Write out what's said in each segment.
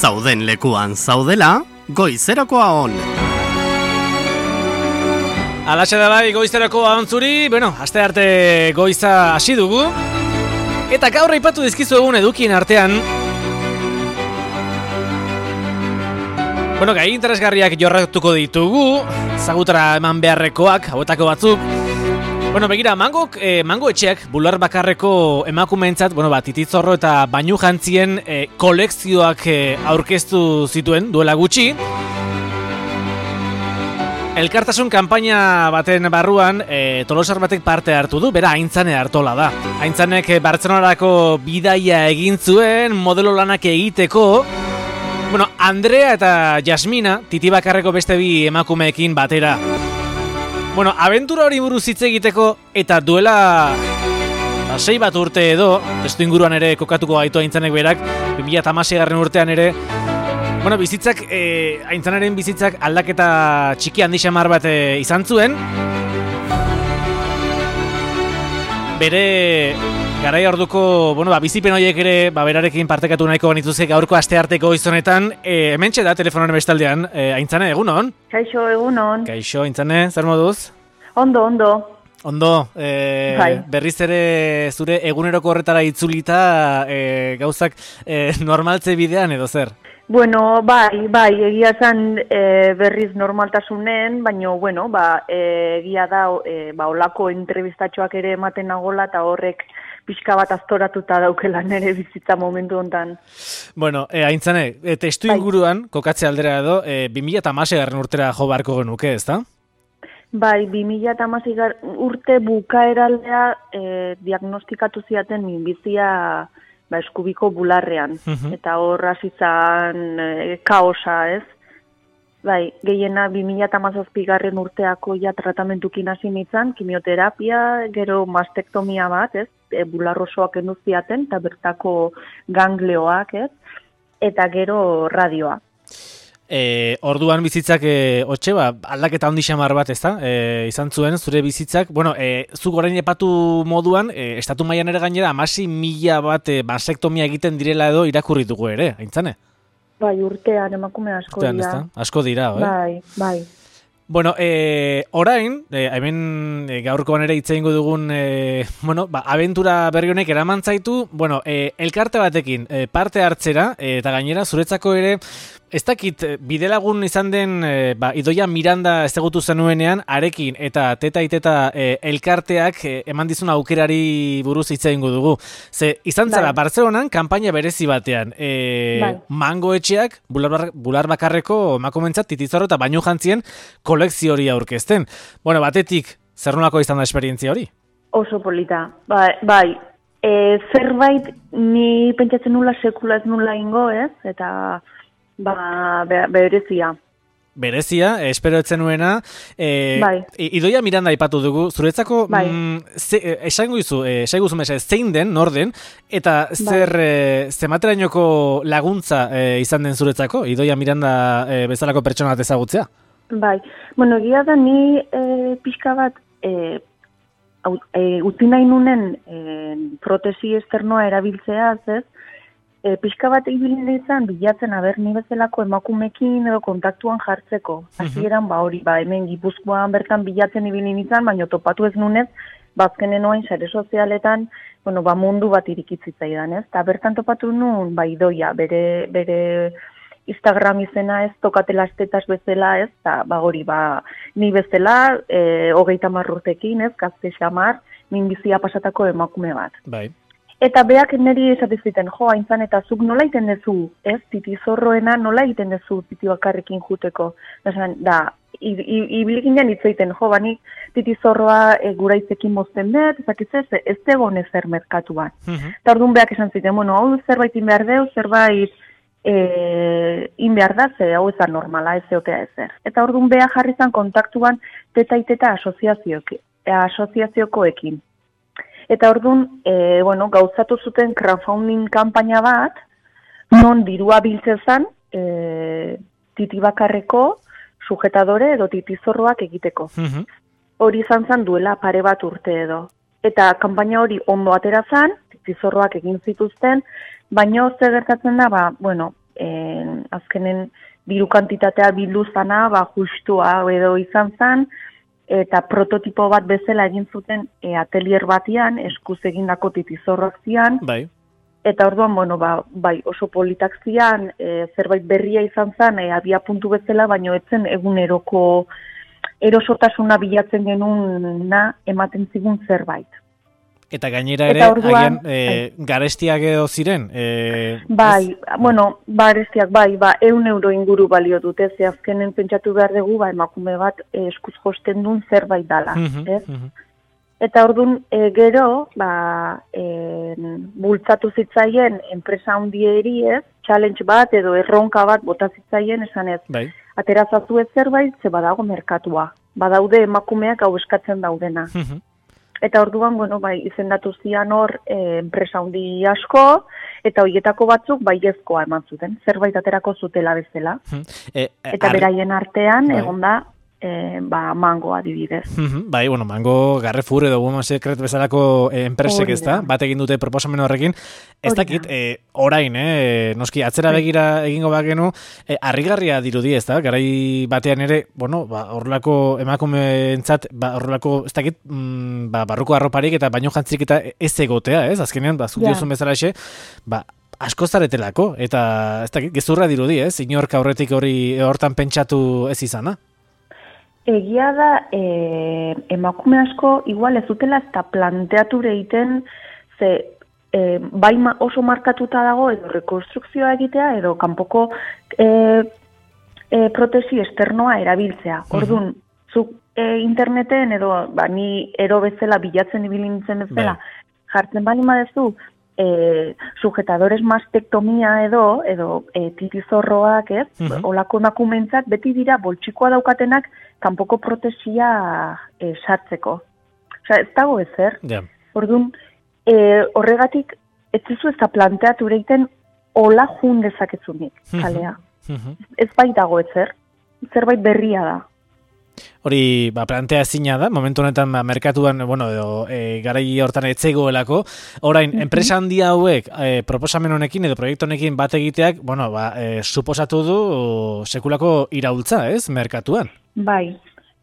Zauden lekuan zaudela, goizerakoa on. Alaxe da bai, goizerakoa on zuri, aste arte goiza hasi dugu. Eta gaur aipatu dizkizu egun edukien artean. Gai interesgarriak jorratuko ditugu, zagutara eman beharrekoak, hauetako batzuk. Begira, mango etxeak, bular bakarreko emakumeentzat, tititzorro eta bainu jantzien kolekzioak aurkeztu zituen, duela gutxi. Elkartasun kanpaina baten barruan, Tolosar batek parte hartu du, bera Aintzane Artola da. Aintzanek Bartzelonarako bidaia egin zuen, modelo lanak egiteko. Andrea eta Jasmina, titi bakarreko beste bi emakumeekin batera. Abentura hori buruz hitz egiteko eta duela 6 bat urte edo, testu inguruan ere kokatuko gaitu Aintzanek berak, 2016 urtean ere, bizitzak, Aintzanaren bizitzak aldaketa txiki handi xamar bat izan zuen. Bere garai orduko, bizipen horiek ere, berarekin partekatu nahiko banituzek gaurko astearteko izonetan, hementxe da telefonoaren bestaldean. Aintzane, egunon? Kaixo, egunon. Kaixo, Aintzane, zer moduz? Ondo. Ondo, berriz ere zure eguneroko horretara itzulita gauzak normaltze bidean edo zer? Bai, egia zen berriz normaltasunen, baina, egia da, olako entrevistatxoak ere ematen nagola eta horrek pixka bat aztoratuta daukela nere bizitza momentu hontan. Aintzane, testu inguruan, kokatze aldera edo, 2016 urtera jo beharko genuke, ezta? Bai, 2016 urte bukaeraldea diagnostikatu ziaten minbizia eskubiko bularrean. Eta hor hasi zan kaosa, ez? Bai, gehiena 2017 urteako ja tratamentukin hasi nintzen, kimioterapia, gero mastektomia bat, ez? Bular osoak enduziaten, eta bertako gangleoak, ez? Eta gero radioa. Orduan bizitzak aldaketa handi xamar bat, ezta? Izan zuen, zure bizitzak, zuk orain epatu moduan, estatu mailan ere gainera, 16.000 bat basektomia egiten direla edo irakurri dugu ere, Aintzane? Bai, urtean emakume asko dira. Urtean, ezta? Asko dira, Bai. Orain, hemen gaurkoan ere hitz egingo dugun, abentura berri honek eraman zaitu, elkarte batekin parte hartzera, eta gainera zuretzako ere, ez dakit, bidelagun izan den Idoia Miranda ezagutu zenuenean, arekin eta teta elkarteak eman dizun aukerari buruz hitz egingo dugu. Ze, izan zara, Bartzelonan, kanpaina berezi batean, mango etxeak, bular bakarreko emakumeentzat tititzorro eta bainu jantzien kolekzio hori aurkezten. Batetik, zer nolako izan da esperientzia hori? Oso polita, bai. Zerbait, ni pentsatzen nula sekula ez nula ingo, ez? Eta... berezia. Berezia, espero etzen nuena. Idoia Miranda aipatu dugu, zuretzako, esango izu, zein den, nor den, eta zematerainoko laguntza izan den zuretzako, Idoia Miranda bezalako pertsona bat ezagutzea? Bai, egia da ni pixka bat utzi nahi nunen protesi esternoa erabiltzea, ez? Pixka bat egin izan, bilatzen ni bezalako emakumekin edo kontaktuan jartzeko. Hasieran hemen Gipuzkoan bertan bilatzen ibili nintzen, baina topatu ez nunez, bazkenen oain sare sozialetan, mundu bat irikitzaidan, ez? Eta bertan topatu nun, Idoia, bere Instagram izena ez, tokatela estetas bezala, ez? Eta ni bezala, 30 urtekin, ez? Gazte xamar, minbizia pasatako emakume bat. Bai. Eta beak niri esatiziten, Aintzan, eta zuk nola iten dezu, ez? Titizorroena nola iten dezu titi bakarrekin juteko. Ibilikin jan itzoiten, banik titizorroa guraitzekin mozten dut, ez egon ezer merkatuan. Eta orduan beak esan ziten, hau zerbait inbehar deu, zerbait inbehar da, ze hau ezan normala, ez eotea ezer. Eta orduan beak jarri zan kontaktuan teta asoziaziokoekin. Eta orduan, gauzatu zuten crowdfunding kanpaina bat, non dirua biltzen zen titi bakarreko sujetadore edo titizorroak egiteko. Hori izan zen duela pare bat urte edo. Eta kanpaina hori ondo atera zen, titizorroak egin zituzten, baina ze gertatzen da, azkenen diru kantitatea bildu zana, justua edo izan zen, eta prototipo bat bezala egin zuten atelier batian, eskuz egindako titizorrak zian, Bai. eta orduan, bai, oso politak zian, zerbait berria izan zen, abia puntu bezala, baino etzen eguneroko erosotasuna bilatzen genuna ematen zigun zerbait. Eta gainera ere, Eta orduan, garestiak edo ziren? Bai, garestiak, 100 euro inguru balio dute, ze azkenen pentsatu behar dugu, emakume bat eskuz josten duen zerbait dala, ez? Eta orduan, gero, bultzatu zitzaien enpresa handieri, ez? Challenge bat edo erronka bat bota zitzaien, esan ez, bai. Aterazatu ez zerbait, ze badago merkatua. Badaude emakumeak hau eskatzen daudena. Eta orduan, izendatu zian hor enpresa handi asko, eta horietako batzuk baiezkoa eman zuten, zerbait aterako zutela bezala. Eta beraien artean, egon da, Mango adibidez. Bai, Mango, Garrefur edo Women's Secret bezalako enpresek, ez da? Bat egin dute proposamen horrekin. Ez dakit, orain, noski, atzera begira egingo bagenu, harrigarria dirudi, ez da? Garai batean ere, horrelako emakumeentzat, horrelako, ez dakit, barruko arroparik eta baino jantzik eta ez egotea, ez? Azkenean, zuk diozun bezala exe, asko zaretelako, eta ez dakit, gezurra dirudi, ez? Inork aurretik hortan pentsatu ez izana. Egia da, emakume asko, igual ez dutela eta planteatu egiten, ze bai oso markatuta dago, edo rekonstrukzioa egitea, edo kanpoko protesi esternoa erabiltzea. Orduan, zuk interneten, edo ni ero bezala bilatzen ibili nintzen bezala, jartzen bali madezu, sujetadores mastektomia edo titizorroak, ez? Olako emakumeentzat beti dira boltsikoa daukatenak kanpoko protesia sartzeko. Osea, ez dago ezer. Orduan, horregatik ez duzu ez da planteatu egiten hola jun dezakezunik, kalea. Ez bai dago ezer. Zerbait berria da. Hori, plantea ezina da, momentu honetan merkatuan, edo garai hortan etzegoelako. Orain, enpresa handia hauek proposamen honekin edo proiektu honekin bat egiteak, suposatu du sekulako iraultza, ez, merkatuan? Bai.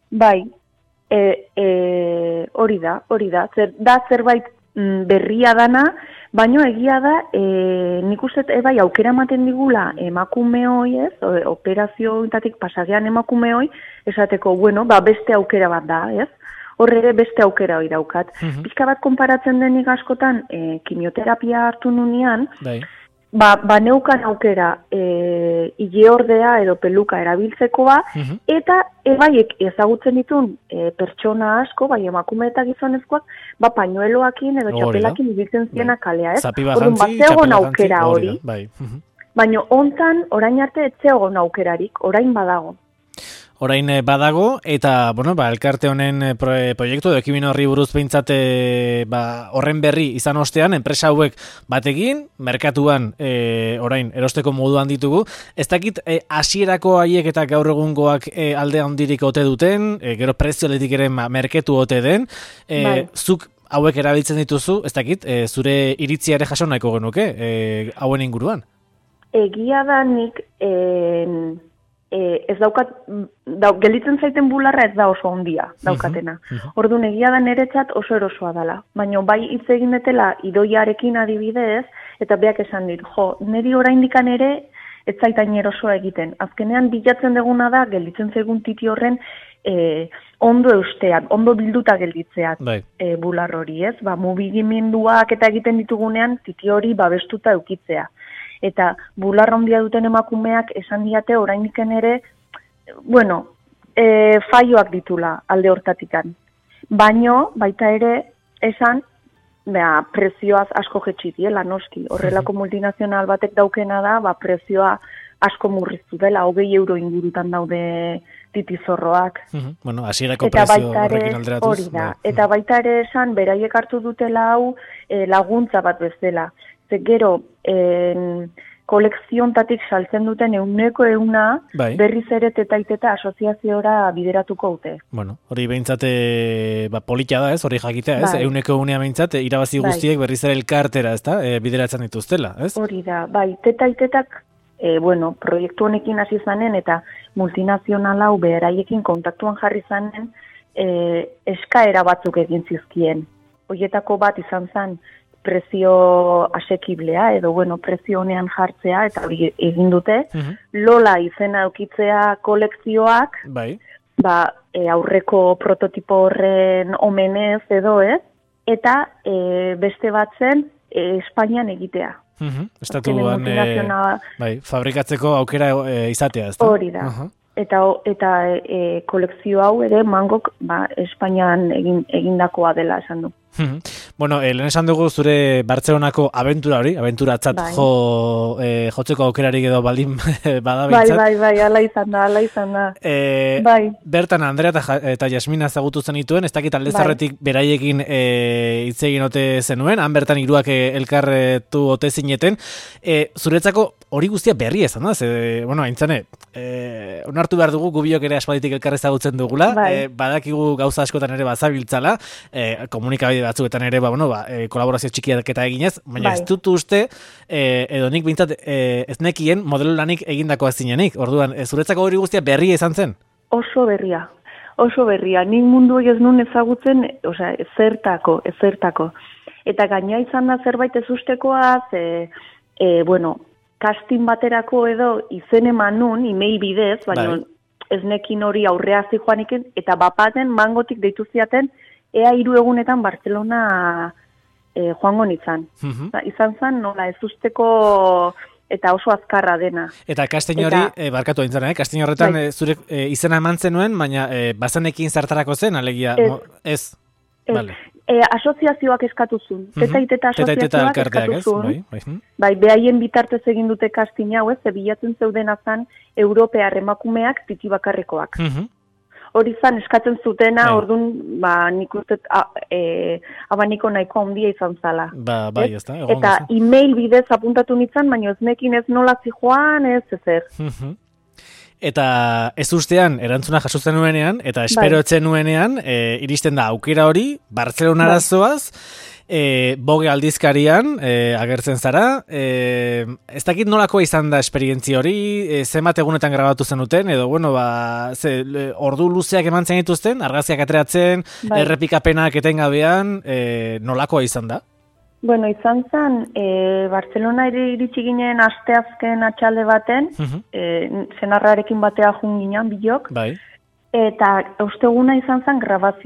Hori da. Zerbait berria dana, baino egia da, nik uste, aukera ematen digula emakume hoi, ez, operazioetatik pasagean emakume hoi, esateko, beste aukera bat da, ez? Horre beste aukera hori daukat. Pizka bat konparatzen denik askotan, kimioterapia hartu nunean, neukan aukera ileordea edo peluka erabiltzekoa, eta ebaiek ezagutzen ditun pertsona asko, emakume eta gizonezkoak, pañueloakin edo txapelakin ibiltzen ziena kalea, ez? Orduan, zegoen aukera hori, baina hontan, orain arte, etzegoen aukerarik, orain badago. Orain badago, eta, elkarte honen proiektu, ekimen horri buruz behintzat horren berri izan ostean, enpresa hauek batekin, merkatuan orain erosteko moduan ditugu. Ez dakit hasierako haiek eta gaur egungoak alde handirik ote duten, gero prezioletik ere merketu ote den, zuk hauek erabiltzen dituzu, ez dakit, zure iritzia ere jaso nahiko genuke, hauen inguruan? Egia da nik... ez daukat, gelditzen zaiten bularra ez da oso ondia daukatena. Orduan egia da niretzat oso erosoa dela. Baina bai hitz egin detela idoiarekin adibidez, eta beak esan dit, niri oraindikan ere ez zaitain erosoa egiten. Azkenean bilatzen deguna da, gelditzen zaigun titi horren ondo eustean, ondo bilduta gelditzeat bular hori, ez? Mugimenduak eta egiten ditugunean titi hori babestuta eukitzea. Eta bularra handia duten emakumeak esan diate oraindiken ere, faioak ditula alde hortatikan. Baino, baita ere, esan, prezioaz asko jetxi diela, noski. Horrelako multinazional batek daukena da, prezioa asko murriztu dela, 20 euro ingurutan daude titizorroak. Hasierako prezio horrekin alderatuz. Hori da. Eta baita ere esan, beraiek hartu dutela hau laguntza bat bezala. Gero, kolekziontatik saltzen duten 100% berriz ere tetaiteta asoziaziora bideratuko dute. Hori behintzat polita da, ez? Hori jakitea, ez? 100% behintzat irabazi guztiek berriz ere elkartera, ez da? Bideratzen dituztela, ez? Hori da, tetaitetak proiektu honekin hasi zanen eta multinazional hau beraiekin kontaktuan jarri zanen eskaera batzuk egin zizkien. Hoietako bat izan zen prezio asekiblea edo prezio honean jartzea eta hori egin dute. Lola izena eukitzea kolekzioak, bai. Aurreko prototipo horren omenez edo eta beste bat zen Espainian egitea. Estatuan fabrikatzeko aukera izatea, ezta? Hori da. Eta kolekzio hau ere Mangok Espainian egindakoa dela esan du. Bueno, lehen esan dugu zure Bartzelonako abenturatzat jotzeko aukerarik edo baldin badabiltzat. Bai, ala izan da. Bertan, Andrea eta Jasmina ezagutu zenituen, ez dakit alde zarretik beraiekin hitz egin ote zenuen, han bertan hiruak elkarretu ote zineten. Zuretzako hori guztia berri ezan da, aintzane, onartu behar dugu gubiok ere aspalditik elkar ezagutzen dugula, badakigu gauza askotan ere bazabiltzala, komunikabide batzuetan ere, kolaborazio txikiak eta eginez, baina ez dut uste, edo nik bintzat ez nekien modelo lanik egindakoa zinenik. Orduan, zuretzako hori guztia berria izan zen? Oso berria. Nik mundu ez nun ezagutzen, ezertako. Eta gaina izan da zerbait ez ustekoa, casting baterako edo izen eman nun, email bidez, baina ez nekin hori aurrea zijoanik, eta bapaten Mangotik deitu ziaten, ea 3 egunetan Bartzelona joango nintzen. Izan zen, nola ez usteko eta oso azkarra dena. Eta casting hori, barkatu aintzana, casting horretan zure izena eman zenuen, baina bazanekin zertarako zen, alegia, ez? Vale. Asoziazioak eskatu zuen. Teta asoziazioak eskatu zuen. Behaien bitartez egin dute casting hau, bilatzen zeuden azan Europear emakumeak titi bakarrekoak. Hori zan eskatzen zutena, orduan, nik uste abaniko nahiko handia izan zala. Ez da. Eta email bidez apuntatu nintzen, baina ez nekin ez nola zijoan, ez ezer. Eta ez ustean, erantzuna jasotzen nuenean, eta espero etzen nuenean, iristen da aukera hori, Bartzelonara zoaz, Boge aldizkarian agertzen zara. Ez dakit nolakoa izan da esperientzia hori, zenbat egunetan grabatu zenuten, edo ordu luzeak eman zen dituzten, argazkiak ateratzen, errepikapenak etengabean, nolakoa izan da? Bueno, izan zen, Bartzelona iritsi ginen asteazken atxalde baten, senarrarekin batea jun ginen bilok, eta osteguna izan zen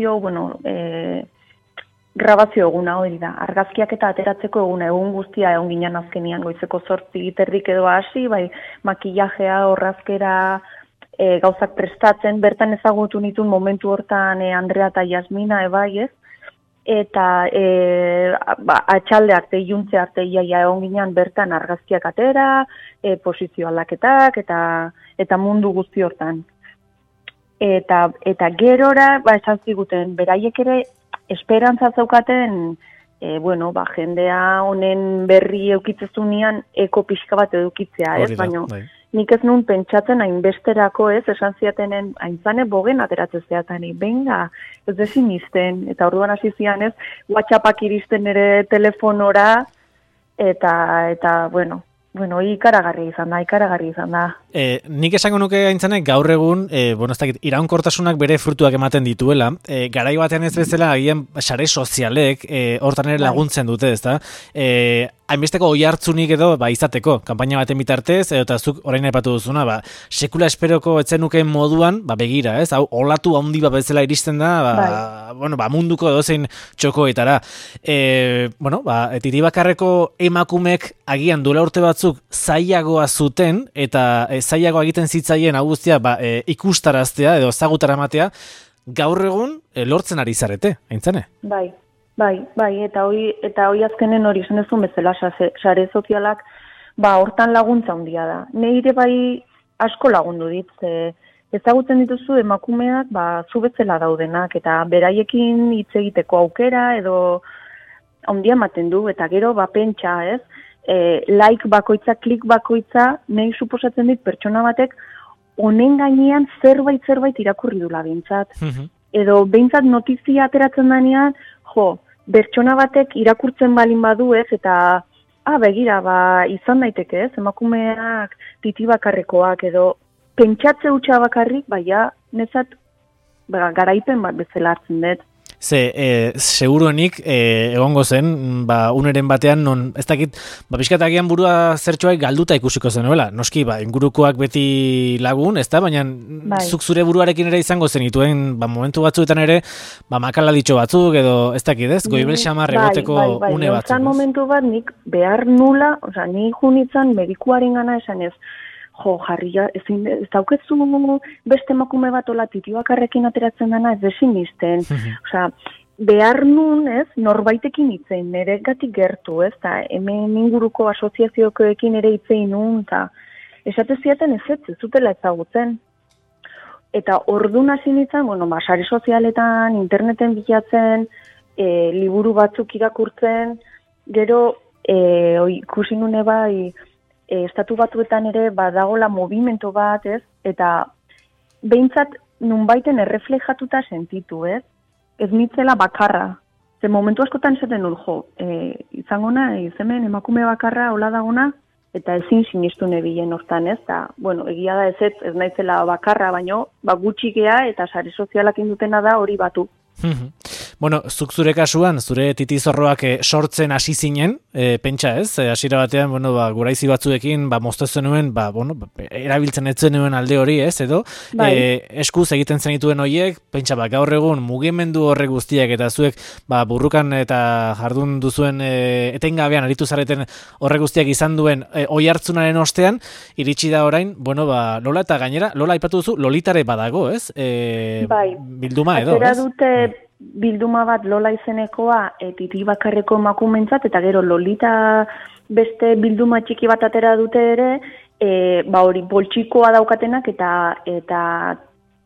grabazio eguna hori da. Argazkiak eta ateratzeko eguna, egun guztia egon ginen azkenian, goizeko 8:30 edo hasi, makillajea, orrazkera, gauzak prestatzen, bertan ezagutu nituen momentu hortan Andrea eta Jasmina, ez? Eta atxalde arte, iluntze arte, iaia egon ginen bertan argazkiak atera, posizio aldaketak, eta mundu guzti hortan. Eta gerora, esan ziguten, beraiek ere, esperantza zaukaten, jendea honen berri eukitzezunean eko pixka bat edukitzea, ez? Baina nik ez nun pentsatzen hainbesterako, ez? Esan ziatenen aintzane Bogen ateratzen zeatan, benga, ez dezin izten, eta orduan hasi zian, ez? WhatsAppak iristen ere telefonora, eta ikaragarri izan da. Nik esango nuke aintzane gaur egun, ez dakit, iraunkortasunak bere frutuak ematen dituela, garai batean ez bezala agian sare sozialek hortan ere laguntzen dute, ezta? Hainbesteko oihartzunik edo izateko, kanpaina baten bitartez, eta zuk orain aipatu duzuna, sekula esperoko etzenukeen moduan, begira, ez? Hau, olatu handi bat bezala iristen da, munduko edozein txokoetara. Titibakarreko emakumek agian duela urte batzuk zailagoa zuten, eta zailagoa egiten zitzaien hau guztia ikustaraztea edo ezagutara ematea, gaur egun lortzen ari zarete, aintzane? Bai, eta hoi azkenen hori esan ezun bezala, sare sozialak, hortan laguntza handia da. Neire asko lagundu dit, ezagutzen dituzu emakumeak, zu bezala daudenak, eta beraiekin hitz egiteko aukera, edo handia ematen du, eta gero, pentsa, ez? Like bakoitza, klik bakoitza, nahi suposatzen dit pertsona batek, honen gainean zerbait irakurri dula bintzat. Edo bintzat notizia ateratzen danean, pertsona batek irakurtzen balin badu ez, eta Begira, izan daiteke, ez? Emakumeak titi bakarrekoak edo pentsatze hutsa bakarrik, baina nezat garaipen bat bezala hartzen dut. Seguruenik egongo zen, uneren batean, non, ez dakit, pixkatagian burua zertxoak galduta ikusiko zenuela. Noski, ingurukoak beti lagun, ez da, baina zuk zure buruarekin ere izango zenituen, momentu batzuetan ere, makaladitxo batzuk, edo ez dakit, ez? Goibel xamar egoteko une batzuk. Bai, momentu bat nik behar nula, ni junitzen medikuaren gana esan ez, jarria, ez daukezu beste emakume bat ola titi bakarrekin ateratzen dana, ez desin izten. Behar nun, ez, norbaitekin itzein, nire gatik gertu, ez, eta hemen inguruko asoziaziokoekin ere itzein nun, eta esate ziaten ez zutela ezagutzen. Eta ordun hasi nintzen, sare sozialetan, interneten bilatzen, liburu batzuk irakurtzen, gero ikusi nune bai, estatu batuetan ere badagola movimento bat, ez? Eta behintzat nunbaiten erreflejatuta sentitu, ez? Ez nitzela bakarra. Ze momentu askotan esaten dut, izango naiz hemen emakume bakarra hola dagona, eta ezin sinistu nebilen hortan, ez? Eta, egia da ez naizela bakarra, baino, gutxi gea eta sare sozialak indutena da hori batu. Zuk zure kasuan, zure titizorroak sortzen hasi zinen, pentsa ez, hasiera batean, guraizi batzuekin, moztu zenuen, erabiltzen ez zenuen alde hori ez, edo, eskuz egiten zenituen horiek, pentsa, gaur egun mugimendu horrek guztiak, eta zuek, burrukan eta jardun duzuen etengabean aritu zareten horrek guztiak izan duen oi hartzunaren ostean, iritsi da orain, Lola eta gainera, Lola aipatu duzu, Lolitare badago, ez? Bilduma edo, ez? Dute bilduma bat Lola izenekoa titi bakarreko emakumeentzat eta gero Lolita beste bilduma txiki bat atera dute ere, hori poltsikoa daukatenak eta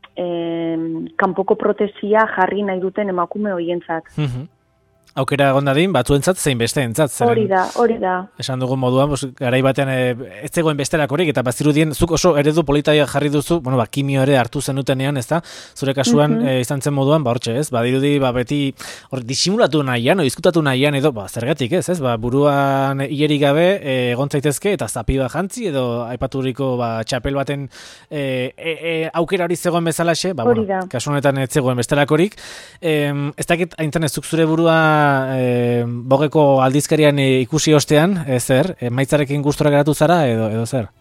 kanpoko protesia jarri nahi duten emakume horientzat. Aukera gondadin, batzuentzat zein besteentzat. Hori da. Esan dugun moduan, garai batean ez zegoen bestelakorik, eta bazirudien, zuk oso eredu politaia jarri duzu, kimio ere hartu zenutenean, ez da? Zure kasuan izan zen moduan, hortxe, ez? Badirudi, beti disimulatu nahian, izkutatu nahian, edo, zergatik, ez? Buruan hilerik gabe, egon zaitezke, eta zapi bat jantzi, edo aipaturiko txapel baten aukera hori zegoen bezalaxe, kasu honetan ez zegoen bestelakorik. Ez dakit, aintzan ez zuk zure burua bogeko aldizkarian ikusi ostean, zer, maitzarekin gustora geratu zara edo zer?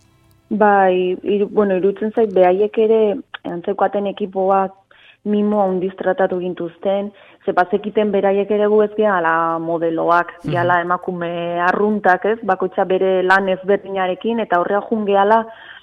Irutzen zait, behaiek ere antzeukaten ekipoak mimo handiz tratatu gintuzten, zepazekiten beraiek ere gu ez gehala modeloak, gehala emakume arruntak, ez, bakoitza bere lan ezberdinarekin, eta horrea jun gehala,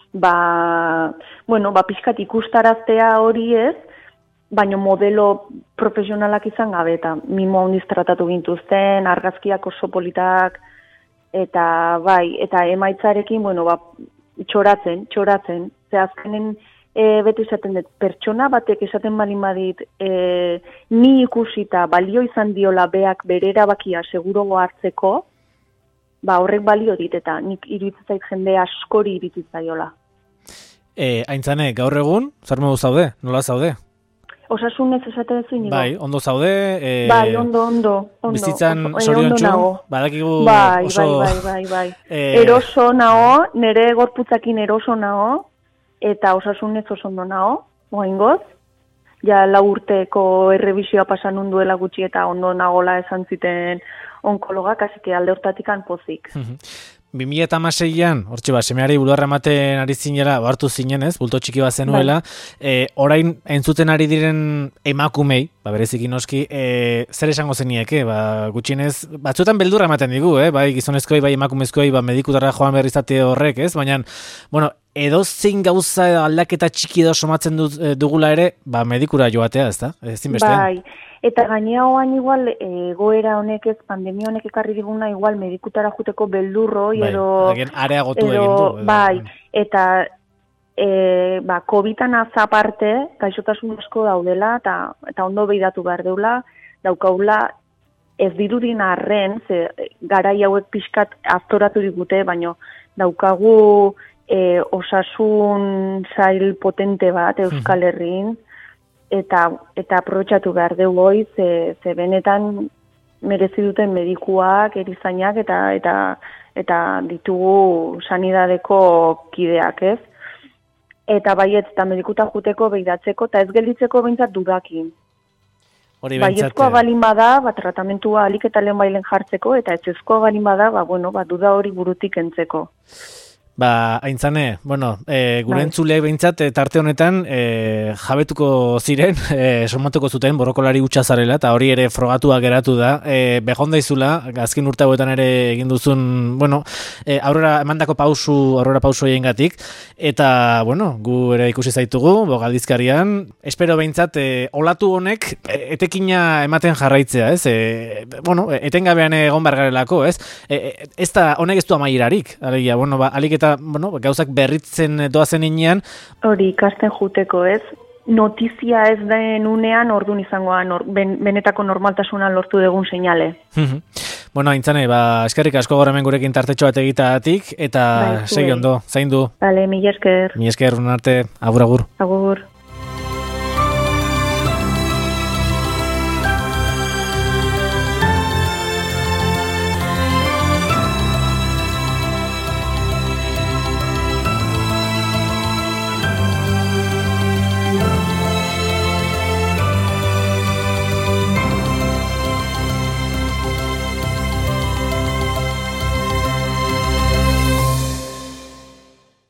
pixkat ikustaraztea hori ez, baina modelo profesionalak izan gabe, eta mimo handiz tratatu gintuzten, argazkiak oso politak, eta emaitzarekin, txoratzen, ze azkenen beti esaten dut, pertsona batek esaten balin badit, ni ikusita balio izan diola beak bere erabakia segurogo hartzeko, horrek balio dit, eta nik iruditzait jende askori iruditzaizola. Aintzane, gaur egun, zer modu zaude? Nola zaude? Osasunez esaten zu inigo. Ondo zaude. Ondo. Bizitzan zoriontsu. Badakigu oso... Bai. Eroso nao, nire gorputzakin eroso nao, eta osasunez oso ondo nao, oaingoz. Ja 4 urteko errebisioa pasan unduela gutxi eta ondo nagola esan ziten onkologak, así que alde hortatikan pozik. 2016an, hortxe semeari bularra ematen ari zinela, hartu zinen ez, bulto txiki bat zenuela, orain entzuten ari diren emakumei, bereziki noski, zer esango zenieke, gutxienez, batzuetan beldurra ematen digu, bai gizonezkoi, bai emakumezkoi, medikutara joan behar izate horrek, ez, baina, edozein gauza aldaketa txiki edo somatzen dugula ere, medikura joatea, ez da? Ezinbestean. Eta gainea oan igual, egoera honek ez, pandemia honek ekarri diguna, igual medikutara juteko beldurro, areagotu egin du. Eta COVID-an azaparte, gaixotasun asko daudela, eta ondo behidatu behar deula, daukaula ez dirudin arren, ze garai hauek pixkat aztoratu digute, baino daukagu osasun sail potente bat Euskal Herrin, eta aprobetxatu behar dugu hoi, ze benetan merezi duten medikuak, erizainak, eta eta ditugu sanidadeko kideak, ez? Eta baiet, eta medikuta juteko, behidatzeko, eta ez gelditzeko behintzat dudakin. Baiezkoa balin bada, tratamentua alik eta lehen bailen jartzeko, eta ezezkoa balin bada, duda hori burutik entzeko. Aintzane, gure entzuleak behintzat, tarte honetan, jabetuko ziren, somatuko zuten, borrokolari hutsa zarela, eta hori ere frogatua geratu da. Bejondaizula, azken urte hauetan ere egin duzun, aurrera emandako aurrera pausu egingatik, eta, gu ere ikusi zaitugu, galdizkarian, espero behintzat, olatu honek, etekina ematen jarraitzea, ez? Etengabean egon bargarelako, ez? Ez da, honek ez du amaierarik, alegia, alik eta gauzak berritzen doazen inean. Hori ikasten juteko, ez? Notizia ez den unean orduan izangoa benetako normaltasuna lortu dugun seinale. Aintzane, eskerrik asko gaur hemen gurekin tartetxo bat egitatik, eta segi ondo, zaindu. Bale, mila esker. Mila esker, arte, agur. Agur.